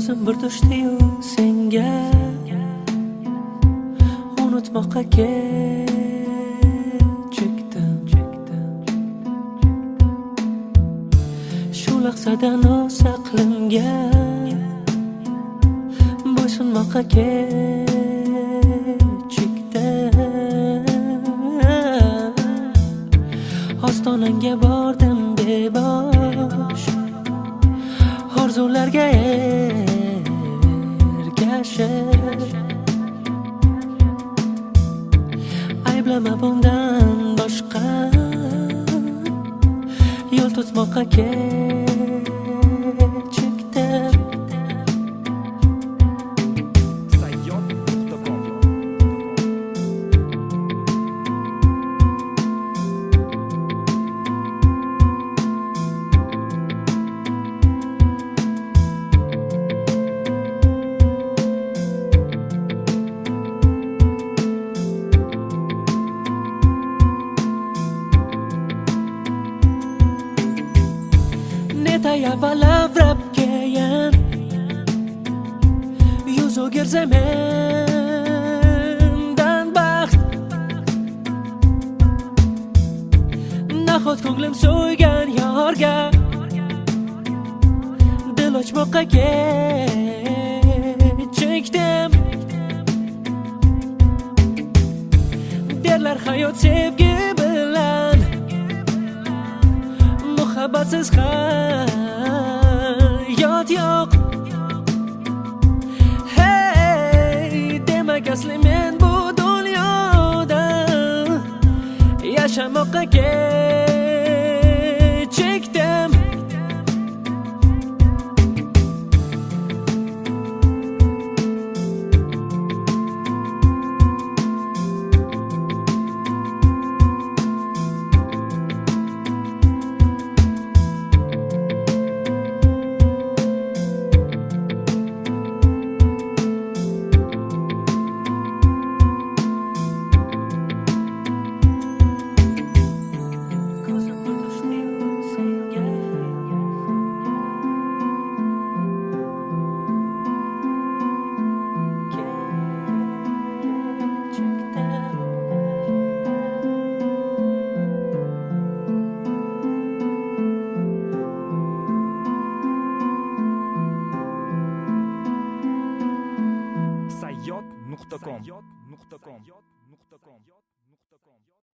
Ko'zim bir tushdi-yu senga unutmoqqa kechikdim. Shu lahzadan o'z aqlimga bo'ysunmoqqa kechikdim. Ostonangga bordim bebosh, orzularga ergashib. Ayblama bundan boshqa yo'l tutmoqqa kechikdim. Netayavalavrab keyin yuz o'girsa mendan baxt. Nahot ko'nglim so'ygan yorga dil ochmoqqa kechikdim. Derlar hayot sevgi bilan, muhabbatsiz hayot yo'q. Hey, demak asli men bu dunyoda yashamoqqa kechikdim. sayyod.com